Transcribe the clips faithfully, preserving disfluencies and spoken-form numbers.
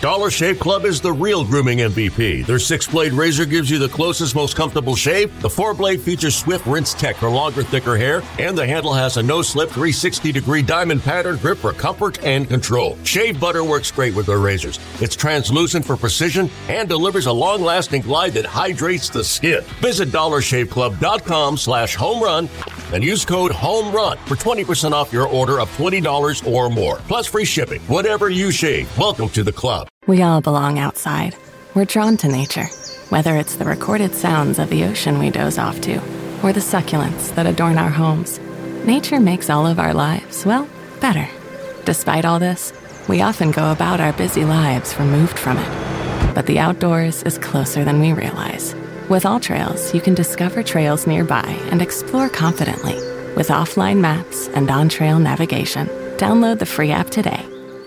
Dollar Shave Club is the real grooming M V P. Their six-blade razor gives you the closest, most comfortable shave. The four-blade features swift rinse tech for longer, thicker hair, and the handle has a no-slip three hundred sixty degree diamond pattern grip for comfort and control. Shave butter works great with their razors. It's translucent for precision and delivers a long-lasting glide that hydrates the skin. Visit dollar shave club dot com slash home run and use code HOMERUN for twenty percent off your order of twenty dollars or more. Plus free shipping. Whatever you shave, welcome to the club. We all belong outside. We're drawn to nature, whether it's the recorded sounds of the ocean we doze off to, or the succulents that adorn our homes. Nature makes all of our lives, well, better. Despite all this, we often go about our busy lives removed from it. But the outdoors is closer than we realize. With AllTrails, you can discover trails nearby and explore confidently. With offline maps and on-trail navigation, download the free app today.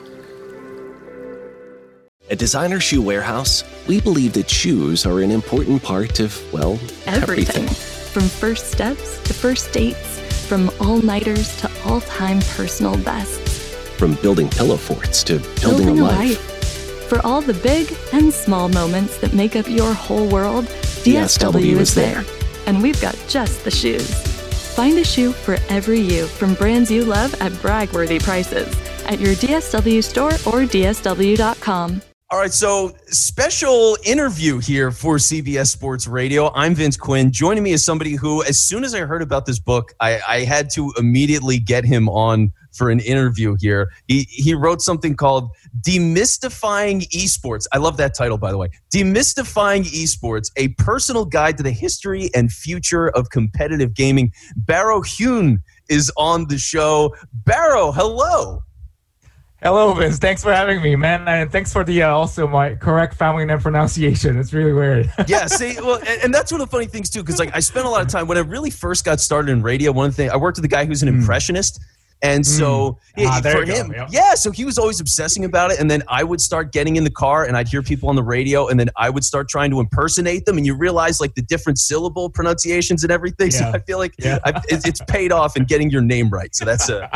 At Designer Shoe Warehouse, we believe that shoes are an important part of, well, everything. everything. From first steps to first dates, from all-nighters to all-time personal bests. From building pillow forts to building, building a, a life. life. For all the big and small moments that make up your whole world, D S W is there. And we've got just the shoes. Find a shoe for every you from brands you love at brag-worthy prices at your D S W store or D S W dot com. All right, so special interview here for C B S Sports Radio. I'm Vince Quinn. Joining me is somebody who, as soon as I heard about this book, I, I had to immediately get him on for an interview here. He he wrote something called Demystifying Esports. I love that title, by the way. Demystifying Esports, a personal guide to the history and future of competitive gaming. Barrow Hune is on the show. Barrow, hello. Hello, Vince. Thanks for having me, man. And thanks for the uh, also my correct family name pronunciation. It's really weird. Yeah, see, well, and, and that's one of the funny things, too, because like I spent a lot of time, when I really first got started in radio, one thing, I worked with a guy who's an mm. impressionist. And so mm. ah, he, for him, yep. yeah, so he was always obsessing about it. And then I would start getting in the car and I'd hear people on the radio and then I would start trying to impersonate them. And you realize like the different syllable pronunciations and everything. Yeah. So I feel like yeah. I, it, it's paid off in getting your name right. So that's a,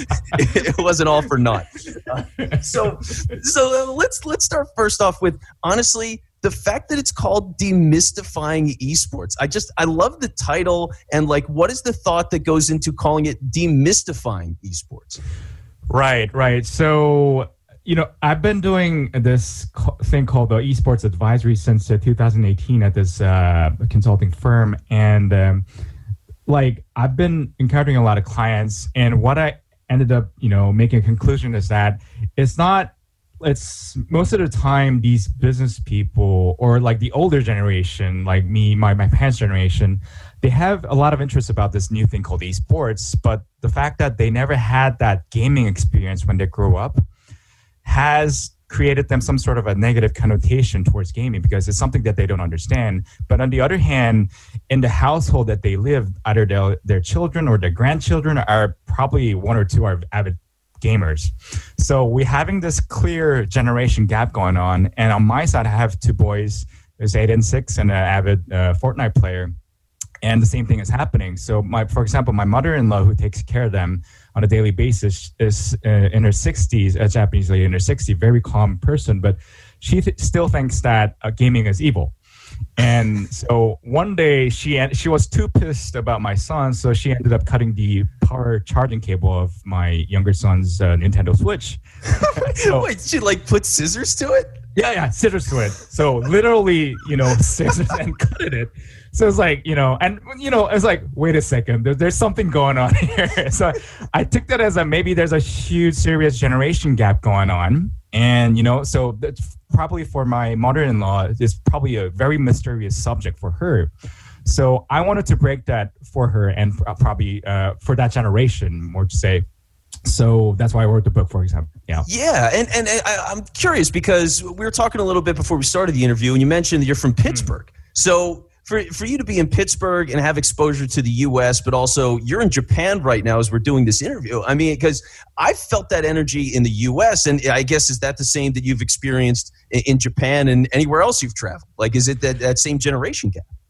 it wasn't all for naught. Uh, so so let's, let's start first off with, honestly, the fact that it's called Demystifying Esports. I just, I love the title and like, what is the thought that goes into calling it Demystifying Esports? Right, right. So, you know, I've been doing this thing called the Esports Advisory since uh, two thousand eighteen at this uh, consulting firm. And um, like, I've been encountering a lot of clients, and what I ended up, you know, making a conclusion is that it's not, it's most of the time these business people or like the older generation, like me, my, my parents' generation, they have a lot of interest about this new thing called esports. But the fact that they never had that gaming experience when they grew up has created them some sort of a negative connotation towards gaming because it's something that they don't understand. But on the other hand, in the household that they live, either their, their children or their grandchildren are probably one or two are avid gamers. So we're having this clear generation gap going on. And on my side, I have two boys, there's eight and six, and an avid uh, Fortnite player. And the same thing is happening. So my, for example, my mother-in-law, who takes care of them on a daily basis, is uh, in her sixties, a Japanese lady in her sixties, very calm person, but she th- still thinks that uh, gaming is evil. And so one day she she was too pissed about my son, so she ended up cutting the power charging cable of my younger son's uh, Nintendo Switch. So, wait, she like put scissors to it? Yeah, yeah, scissors to it. So literally, you know, scissors and cut it. So it's like, you know, and, you know, it's like, wait a second, there, there's something going on here. So I took that as a, maybe there's a huge, serious generation gap going on. And, you know, so that's probably for my mother-in-law, it's probably a very mysterious subject for her. So I wanted to break that for her and probably uh, for that generation, more to say. So that's why I wrote the book, for example. Yeah. Yeah. And, and I, I'm curious because we were talking a little bit before we started the interview and you mentioned that you're from Pittsburgh. Mm. So for, for you to be in Pittsburgh and have exposure to the U S, but also you're in Japan right now as we're doing this interview. I mean, because I felt that energy in the U S, and I guess is that the same that you've experienced in, in Japan and anywhere else you've traveled? Like, is it that, that same generation gap?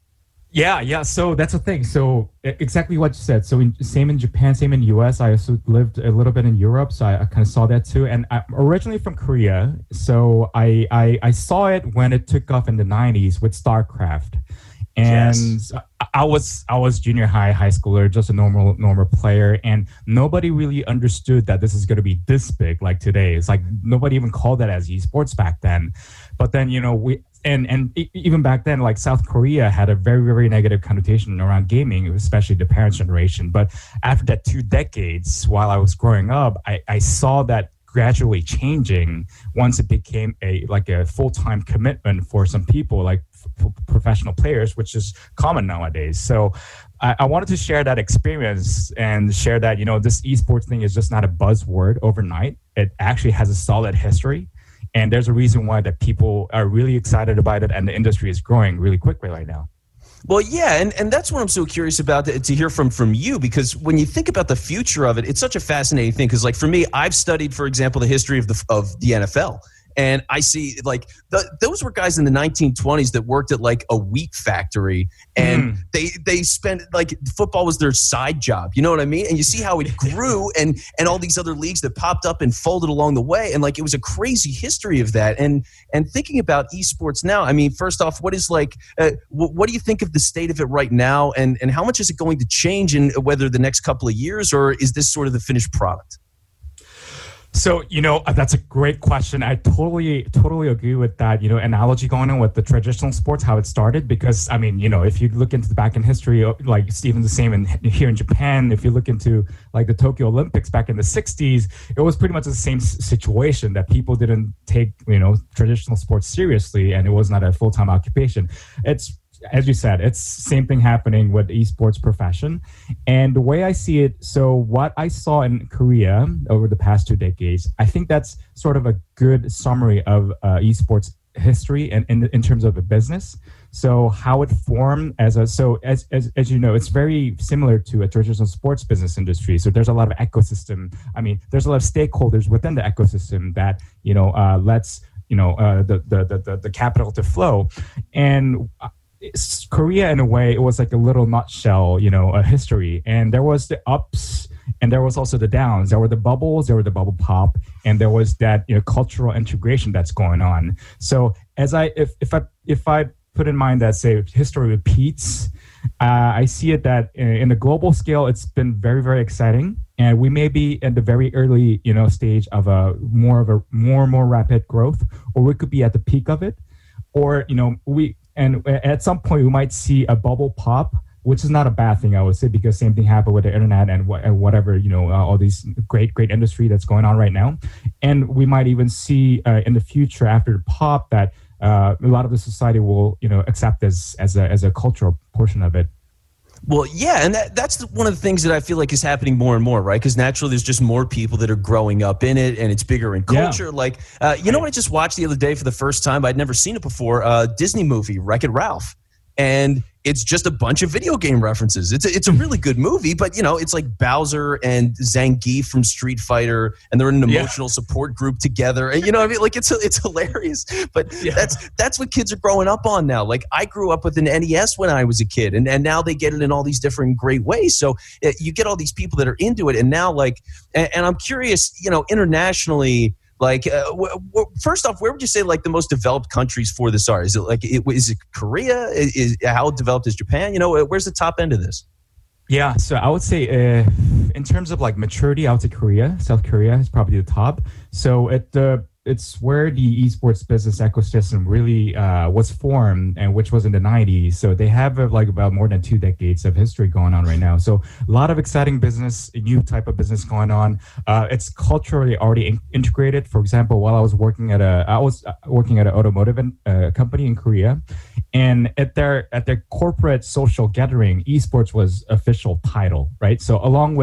Yeah, yeah. So that's the thing. So exactly what you said. So in, same in Japan, same in U S. I also lived a little bit in Europe, so I, I kind of saw that too. And I'm originally from Korea, so I, I I saw it when it took off in the nineties with StarCraft. And yes. I was I was junior high, high schooler, just a normal normal player, and nobody really understood that this is going to be this big like today. It's like nobody even called that as esports back then. But then you know we and and even back then, like South Korea had a very very negative connotation around gaming, especially the parents' generation. But after that two decades, while I was growing up, I, I saw that gradually changing once it became a like a full-time commitment for some people, like f- professional players, which is common nowadays. So I, I wanted to share that experience and share that, you know, this esports thing is just not a buzzword overnight. It actually has a solid history, and there's a reason why that people are really excited about it, and the industry is growing really quickly right now. Well, yeah, and, and that's what I'm so curious about to, to hear from from you, because when you think about the future of it, it's such a fascinating thing. Because, like, for me, I've studied, for example, the history of the of the N F L. And I see, like, the, those were guys in the nineteen twenties that worked at, like, a wheat factory. And mm. they they spent, like, football was their side job. You know what I mean? And you see how it grew and, and all these other leagues that popped up and folded along the way. And, like, it was a crazy history of that. And and thinking about esports now, I mean, first off, what is, like, uh, what, what do you think of the state of it right now? And, and how much is it going to change in whether the next couple of years, or is this sort of the finished product? So, you know, that's a great question. I totally, totally agree with that, you know, analogy going on with the traditional sports, how it started. Because, I mean, you know, if you look into the back in history, like Stephen, the same in here in Japan, if you look into like the Tokyo Olympics back in the sixties, it was pretty much the same situation, that people didn't take, you know, traditional sports seriously, and it was not a full-time occupation. It's, as you said, it's same thing happening with the esports profession. And the way I see it, so what I saw in Korea over the past two decades, I think that's sort of a good summary of uh, esports history and in, in terms of the business. So how it formed as a, so as, as, as you know, it's very similar to a traditional sports business industry. So there's a lot of ecosystem. I mean, there's a lot of stakeholders within the ecosystem that, you know, uh, lets, you know, uh, the, the, the, the, the capital to flow. And It's Korea, in a way, it was like a little nutshell, you know, a history. And there was the ups and there was also the downs. There were the bubbles, there were the bubble pop, and there was that, you know, cultural integration that's going on. So as I, if, if I, if I put in mind that, say, history repeats, uh, I see it that in the global scale, it's been very, very exciting. And we may be at the very early, you know, stage of a more of a more and more rapid growth, or we could be at the peak of it, or, you know, we, And at some point, we might see a bubble pop, which is not a bad thing, I would say, because same thing happened with the internet and, wh- and whatever, you know, uh, all these great, great industry that's going on right now. And we might even see uh, in the future, after the pop, that uh, a lot of the society will, you know, accept this as a, as a cultural portion of it. Well, yeah, and that, that's one of the things that I feel like is happening more and more, right? Because naturally, there's just more people that are growing up in it, and it's bigger in culture. Yeah. Like, uh, you know what I just watched the other day for the first time? I'd never seen it before. Uh, Disney movie, Wreck-It Ralph. And it's just a bunch of video game references. It's a, it's a really good movie, but, you know, it's like Bowser and Zangief from Street Fighter, and they're in an emotional yeah. support group together. And, you know what I mean? Like, it's it's hilarious. But yeah. that's that's what kids are growing up on now. Like, I grew up with an N E S when I was a kid, and, and now they get it in all these different great ways. So uh, you get all these people that are into it, and now, like, and, and I'm curious, you know, internationally, like, uh, w- w- first off, where would you say, like, the most developed countries for this are? Is it like, it, is it Korea? Is, is how developed is Japan? You know, where's the top end of this? Yeah, so I would say uh, in terms of like maturity, I would say Korea, South Korea is probably the top. So it uh, it's where the esports business ecosystem really uh, was formed, and which was in the nineties. So they have uh, like about more than two decades of history going on right now. So a lot of exciting business, a new type of business going on. Uh, it's culturally already in- integrated. For example, while I was working at a, I was working at an automotive in, uh, company in Korea, and at their at their corporate social gathering, esports was official title, right? So along with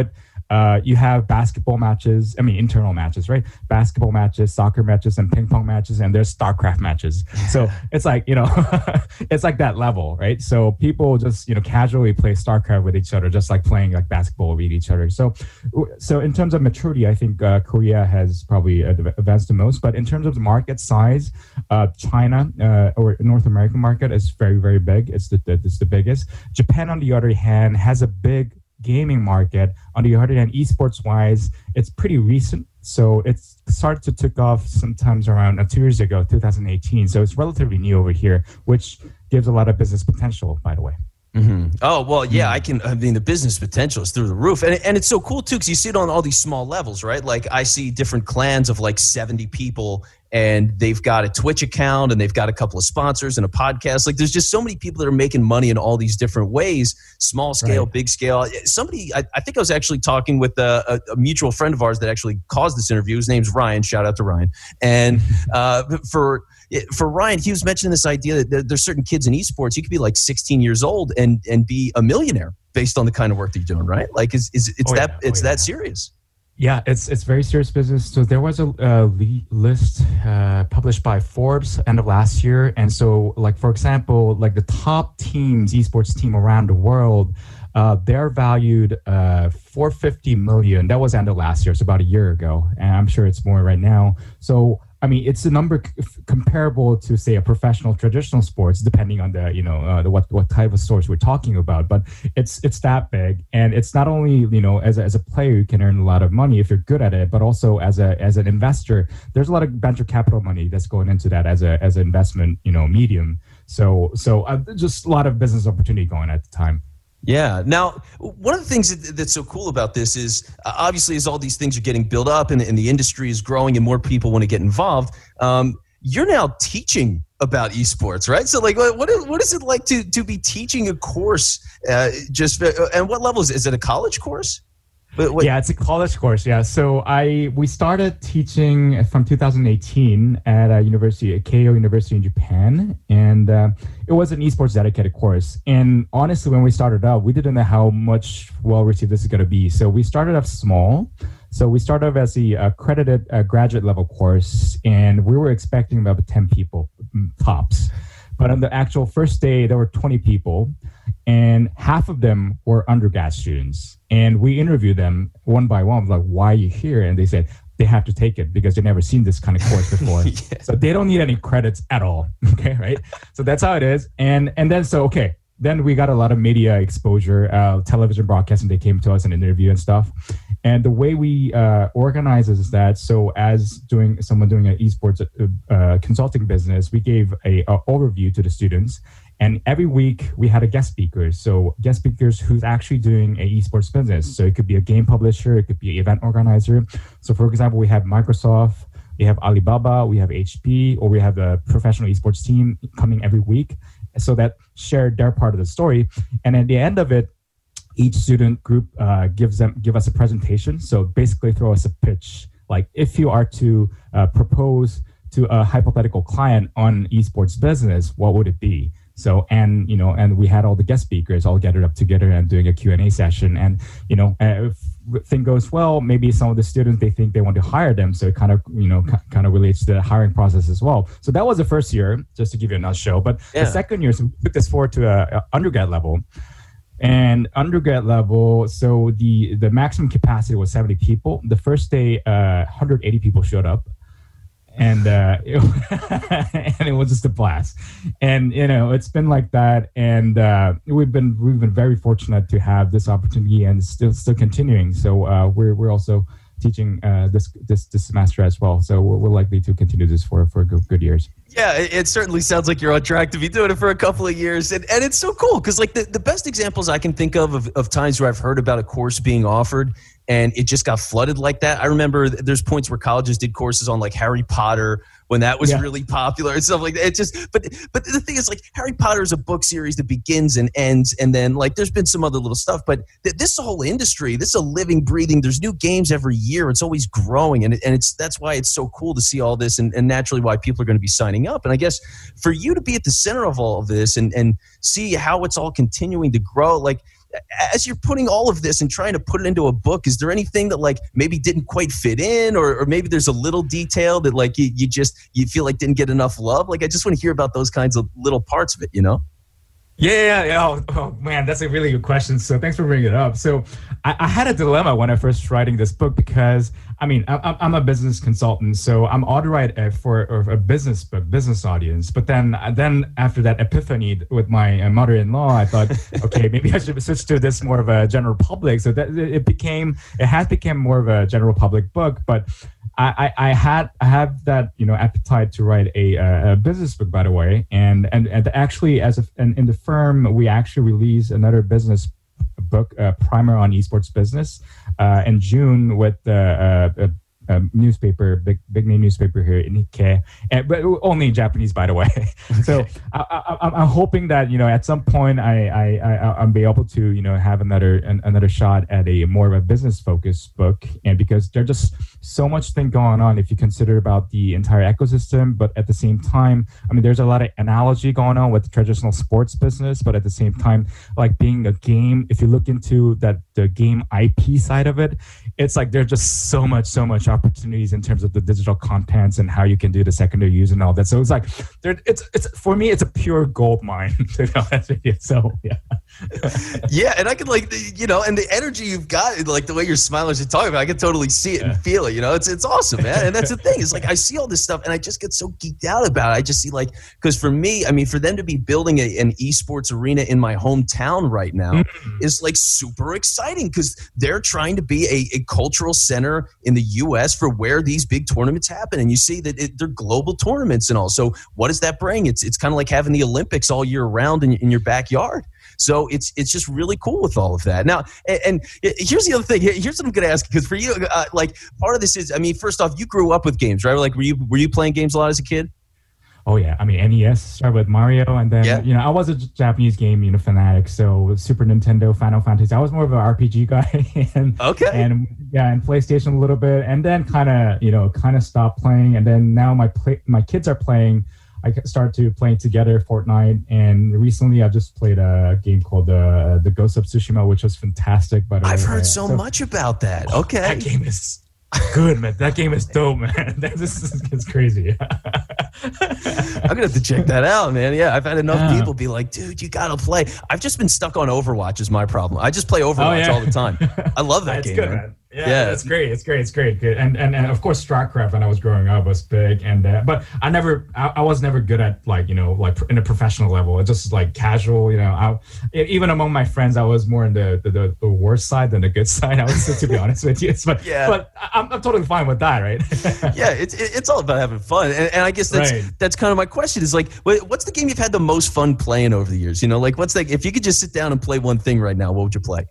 uh, you have basketball matches. I mean, internal matches, right? Basketball matches, soccer matches, and ping pong matches, and there's StarCraft matches. So it's like, you know, it's like that level, right? So people just, you know, casually play StarCraft with each other, just like playing like basketball with each other. So, so in terms of maturity, I think uh, Korea has probably advanced the most. But in terms of the market size, uh, China uh, or North American market is very, very big. It's the, the it's the biggest. Japan, on the other hand, has a big gaming market. On the other hand, esports wise, it's pretty recent. So it's started to take off sometimes around uh, two years ago, two thousand eighteen. So it's relatively new over here, which gives a lot of business potential, by the way. Mm-hmm. Oh, well, yeah, I can, I mean, the business potential is through the roof. And, and it's so cool, too, because you see it on all these small levels, right? Like I see different clans of like seventy people, and they've got a Twitch account, and they've got a couple of sponsors and a podcast. Like there's just so many people that are making money in all these different ways, small scale, right. big scale. Somebody, I, I think I was actually talking with a, a, a mutual friend of ours that actually caused this interview. His name's Ryan. Shout out to Ryan. And uh, for... For Ryan, he was mentioning this idea that there's certain kids in esports, you could be like sixteen years old and and be a millionaire based on the kind of work that you're doing, right? Like, is, is it's oh, that yeah. it's oh, yeah. that serious? Yeah, it's it's very serious business. So there was a uh, list uh, published by Forbes end of last year, and so like for example, like the top teams, esports team around the world, uh, they're valued uh, four hundred fifty million. That was end of last year, so about a year ago, and I'm sure it's more right now. So. I mean, it's a number c- comparable to, say, a professional traditional sports, depending on the, you know, uh, the, what what type of sports we're talking about. But it's it's that big, and it's not only, you know, as a, as a player you can earn a lot of money if you're good at it, but also as a as an investor, there's a lot of venture capital money that's going into that as a as an investment, you know, medium. So so uh, just a lot of business opportunity going at the time. Yeah. Now, one of the things that, that's so cool about this is uh, obviously as all these things are getting built up and, and the industry is growing and more people want to get involved, um, you're now teaching about esports, right? So like, what is, what is it like to, to be teaching a course uh, just, uh, and what level is it? Is it a college course? But what, yeah, it's a college course. Yeah, so I we started teaching from two thousand eighteen at a university, at Keio University in Japan, and uh, it was an esports dedicated course. And honestly, when we started out, we didn't know how much well received this is going to be. So we started off small. So we started off as the accredited uh, graduate level course, and we were expecting about ten people tops. But on the actual first day, there were twenty people, and half of them were undergrad students. And we interviewed them one by one, like, why are you here? And they said they have to take it because they've never seen this kind of course before. yeah. So they don't need any credits at all. Okay, right? So that's how it is. And and then, so, okay, then we got a lot of media exposure, uh, television broadcasting. They came to us and interview and stuff. And the way we uh, organize is that, so as doing someone doing an esports uh, consulting business, we gave a, a overview to the students. And every week we had a guest speaker. So guest speakers who's actually doing a esports business. So it could be a game publisher, it could be an event organizer. So for example, we have Microsoft, we have Alibaba, we have H P, or we have a professional esports team coming every week. So that shared their part of the story. And at the end of it, each student group uh, gives them give us a presentation. So basically throw us a pitch. Like if you are to uh, propose to a hypothetical client on esports business, what would it be? So, and, you know, and we had all the guest speakers all gathered up together and doing a Q and A session. And, you know, if thing goes well, maybe some of the students, they think they want to hire them. So it kind of, you know, c- kind of relates to the hiring process as well. So that was the first year, just to give you a nutshell. But yeah. The second year, so we took this forward to a, a undergrad level. And undergrad level, so the, the maximum capacity was seventy people. The first day, uh, one hundred eighty people showed up. And uh, it, and it was just a blast, and you know it's been like that, and uh, we've been we've been very fortunate to have this opportunity, and still still continuing. So uh, we're we're also teaching uh, this this this semester as well. So we're, we're likely to continue this for for good, good years. Yeah, it, it certainly sounds like you're on track to be doing it for a couple of years, and and it's so cool because like the, the best examples I can think of, of of times where I've heard about a course being offered and it just got flooded like that. I remember there's points where colleges did courses on like Harry Potter when that was yeah. really popular and stuff like that. It just, but but the thing is, like, Harry Potter is a book series that begins and ends, and then like there's been some other little stuff, but th- this whole industry, this is a living, breathing. There's new games every year. It's always growing, and it, and it's that's why it's so cool to see all this, and, and naturally why people are going to be signing up. And I guess for you to be at the center of all of this and and see how it's all continuing to grow, like. as you're putting all of this and trying to put it into a book, is there anything that like maybe didn't quite fit in, or, or maybe there's a little detail that like you, you just you feel like didn't get enough love? Like I just want to hear about those kinds of little parts of it, you know? Yeah, yeah. Oh, oh, man, that's a really good question. So thanks for bringing it up. So I, I had a dilemma when I first writing this book because, I mean, I, I'm a business consultant, so I'm ought to write a, for a business book, business audience. But then, then after that epiphany with my mother-in-law, I thought, okay, maybe I should switch to this more of a general public. So that it became, it has become more of a general public book, but I, I had I have that you know appetite to write a, a business book, by the way, and and, and actually as a, and in the firm we actually released another business book, uh, primer on esports business, uh, in June with uh, uh, a newspaper, big big name newspaper here in Nikkei, and, but only in Japanese, by the way. Okay. So I, I, I'm hoping that you know at some point I I, I I'll be able to you know have another an, another shot at a more of a business focused book, and because there's just so much thing going on if you consider about the entire ecosystem, but at the same time, I mean, there's a lot of analogy going on with the traditional sports business, but at the same time, like being a game, if you look into that the game I P side of it, it's like there's just so much so much opportunities in terms of the digital contents and how you can do the secondary use and all that. So it's like there, it's it's for me, it's a pure gold mine. To be honest with you. So yeah, yeah, and I can like you know, and the energy you've got, like the way you're smiling as you're talking about, I can totally see it yeah. and feel it. You know, it's it's awesome, man. And that's the thing. It's like I see all this stuff, and I just get so geeked out about it. I just see like because for me, I mean, for them to be building a, an esports arena in my hometown right now mm-hmm. is like super exciting because they're trying to be a, a cultural center in the U S for where these big tournaments happen. And you see that it, they're global tournaments and all. So what does that bring? It's it's kind of like having the Olympics all year round in, in your backyard. So it's it's just really cool with all of that. Now, and, and here's the other thing. Here's what I'm going to ask, because for you, uh, like part of this is, I mean, first off, you grew up with games, right? Like, were you were you playing games a lot as a kid? Oh yeah, I mean N E S started with Mario, and then yeah. you know I was a Japanese game you know fanatic, so Super Nintendo, Final Fantasy. I was more of an R P G guy, and okay, and yeah, and PlayStation a little bit, and then kind of you know kind of stopped playing, and then now my play, my kids are playing. I started to playing together Fortnite, and recently I just played a game called uh, the Ghost of Tsushima, which was fantastic. But I've heard so, so much about that. Okay, that game is good, man. That game is dope, man. This is it's crazy. I'm gonna have to check that out, man. Yeah, I've had enough yeah. people be like, "Dude, you gotta play." I've just been stuck on Overwatch. Is my problem. I just play Overwatch oh, yeah. all the time. I love that it's game, good, man. man. Yeah, yeah, it's great. It's great. It's great. Good. And, and and of course, StarCraft when I was growing up was big. And uh, but I never, I, I was never good at like you know like in a professional level. It's just like casual. You know, I, even among my friends, I was more in the the, the, the worst side than the good side. I was to be honest with you. But yeah. but I'm, I'm totally fine with that, right? yeah, it's it's all about having fun. And, and I guess that's right. that's kind of my question. Is like, what's the game you've had the most fun playing over the years? You know, like what's like if you could just sit down and play one thing right now, what would you play?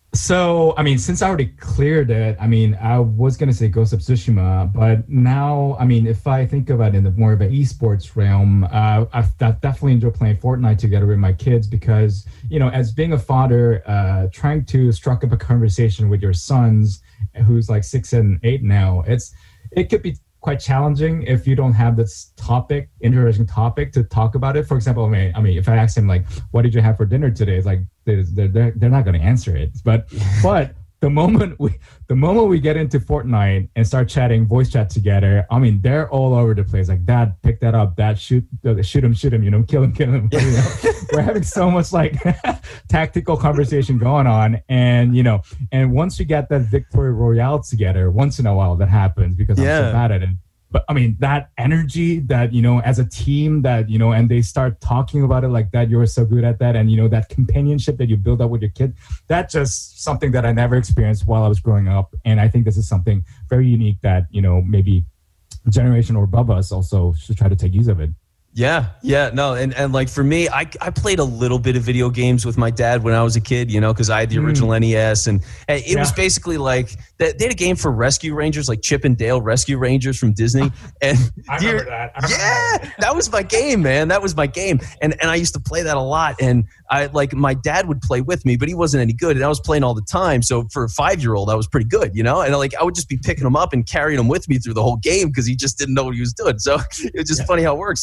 So, I mean, since I already cleared it, I mean, I was going to say Ghost of Tsushima, but now, I mean, if I think about it in the more of an esports realm, uh, I've, I've definitely enjoyed playing Fortnite together with my kids because, you know, as being a father, uh, trying to struck up a conversation with your sons, who's like six and eight now, it's it could be quite challenging if you don't have this topic, interesting topic to talk about it. For example, I mean, I mean, if I ask him like, "What did you have for dinner today?" It's like they're they're, they're not going to answer it. But but the moment we the moment we get into Fortnite and start chatting, voice chat together, I mean, they're all over the place. Like, "Dad, pick that up. Dad, shoot shoot him, shoot him. You know, kill him, kill him." You know? We're having so much like tactical conversation going on, and you know, and once you get that victory royale together, once in a while that happens because yeah. I'm so bad at it. But I mean, that energy that, you know, as a team that, you know, and they start talking about it like that, you're so good at that. And, you know, that companionship that you build up with your kid, that's just something that I never experienced while I was growing up. And I think this is something very unique that, you know, maybe generation or above us also should try to take use of it. Yeah, yeah, no, and, and like for me, I I played a little bit of video games with my dad when I was a kid, you know, because I had the original mm. N E S, and, and it yeah. was basically like they, they had a game for Rescue Rangers, like Chip and Dale Rescue Rangers from Disney, and I remember that. I remember yeah, that. that was my game, man. That was my game, and and I used to play that a lot, and I like my dad would play with me, but he wasn't any good, and I was playing all the time. So for a five-year-old, I was pretty good, you know, and like I would just be picking him up and carrying him with me through the whole game because he just didn't know what he was doing. So it was just yeah. funny how it works. So for you to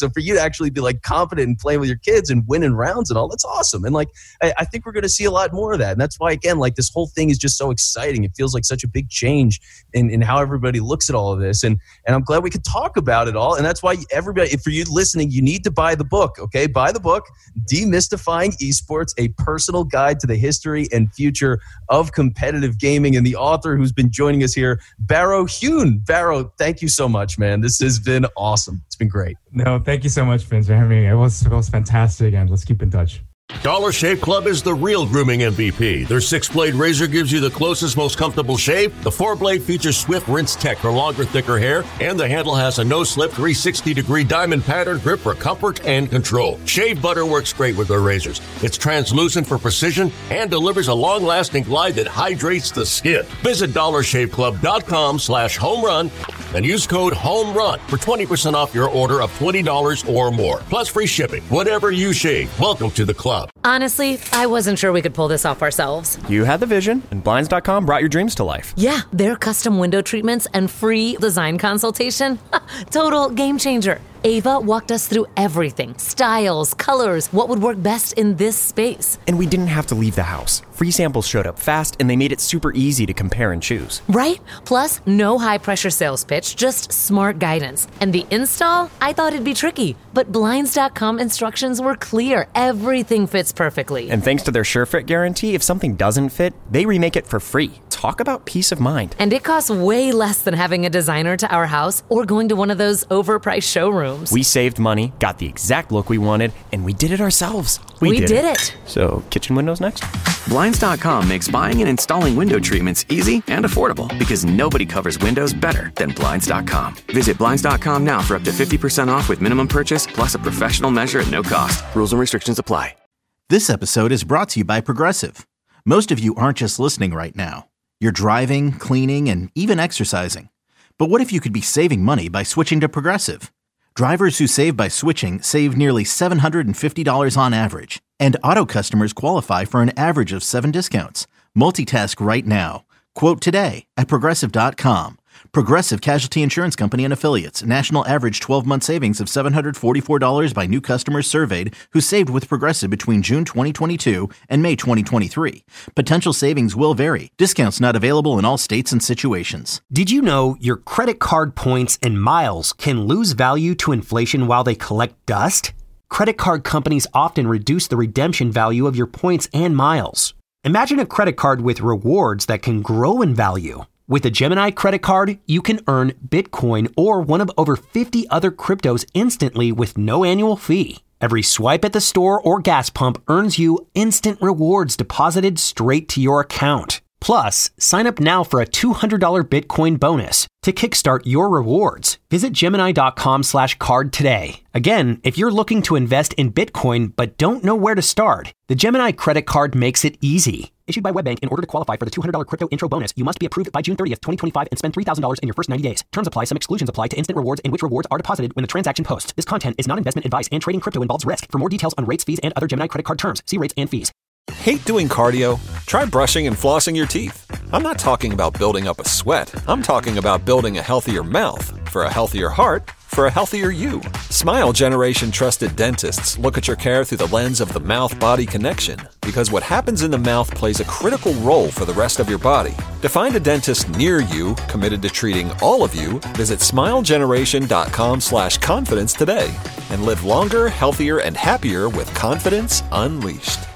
actually be like confident in playing with your kids and winning rounds and all. That's awesome. And like, I, I think we're going to see a lot more of that. And that's why, again, like this whole thing is just so exciting. It feels like such a big change in, in how everybody looks at all of this. And, and I'm glad we could talk about it all. And that's why everybody, if for you listening, you need to buy the book, okay? Buy the book, Demystifying Esports, a personal guide to the history and future of competitive gaming. And the author who's been joining us here, Baro Hune. Baro, thank you so much, man. This has been awesome. It's been great. No, thank you so much, Vince, for having me. It was, it was fantastic, and let's keep in touch. Dollar Shave Club is the real grooming M V P. Their six-blade razor gives you the closest, most comfortable shave. The four-blade features Swift Rinse Tech for longer, thicker hair, and the handle has a no-slip three sixty degree diamond pattern grip for comfort and control. Shave butter works great with their razors. It's translucent for precision and delivers a long-lasting glide that hydrates the skin. Visit dollar shave club dot com slash home run and use code HOMERUN for twenty percent off your order of twenty dollars or more, plus free shipping. Whatever you shave, welcome to the club. Honestly, I wasn't sure we could pull this off ourselves. You had the vision, and Blinds dot com brought your dreams to life. Yeah, their custom window treatments and free design consultation. Total game changer. Ava walked us through everything. Styles, colors, what would work best in this space. And we didn't have to leave the house. Free samples showed up fast, and they made it super easy to compare and choose. Right? Plus, no high-pressure sales pitch, just smart guidance. And the install? I thought it'd be tricky, but Blinds dot com instructions were clear. Everything fits perfectly. And thanks to their SureFit guarantee, if something doesn't fit, they remake it for free. Talk about peace of mind. And it costs way less than having a designer to our house or going to one of those overpriced showrooms. We saved money, got the exact look we wanted, and we did it ourselves. We, we did, did it. it. So, kitchen windows next? Blinds dot com makes buying and installing window treatments easy and affordable because nobody covers windows better than Blinds dot com. Visit Blinds dot com now for up to fifty percent off with minimum purchase plus a professional measure at no cost. Rules and restrictions apply. This episode is brought to you by Progressive. Most of you aren't just listening right now. You're driving, cleaning, and even exercising. But what if you could be saving money by switching to Progressive? Drivers who save by switching save nearly seven hundred fifty dollars on average. And auto customers qualify for an average of seven discounts. Multitask right now. Quote today at Progressive dot com. Progressive Casualty Insurance Company and Affiliates. National average twelve-month savings of seven hundred forty-four dollars by new customers surveyed who saved with Progressive between June twenty twenty-two and May twenty twenty-three. Potential savings will vary. Discounts not available in all states and situations. Did you know your credit card points and miles can lose value to inflation while they collect dust? Credit card companies often reduce the redemption value of your points and miles. Imagine a credit card with rewards that can grow in value. With a Gemini credit card, you can earn Bitcoin or one of over fifty other cryptos instantly with no annual fee. Every swipe at the store or gas pump earns you instant rewards deposited straight to your account. Plus, sign up now for a two hundred dollars Bitcoin bonus to kickstart your rewards. Visit Gemini dot com slash card today. Again, if you're looking to invest in Bitcoin but don't know where to start, the Gemini credit card makes it easy. Issued by WebBank, in order to qualify for the two hundred dollars crypto intro bonus, you must be approved by June thirtieth, twenty twenty-five and spend three thousand dollars in your first ninety days. Terms apply. Some exclusions apply to instant rewards in which rewards are deposited when the transaction posts. This content is not investment advice and trading crypto involves risk. For more details on rates, fees, and other Gemini credit card terms, see rates and fees. Hate doing cardio? Try brushing and flossing your teeth. I'm not talking about building up a sweat. I'm talking about building a healthier mouth for a healthier heart for a healthier you. Smile Generation trusted dentists look at your care through the lens of the mouth-body connection because what happens in the mouth plays a critical role for the rest of your body. To find a dentist near you committed to treating all of you, visit smile generation dot com slash confidence today and live longer, healthier, and happier with confidence unleashed.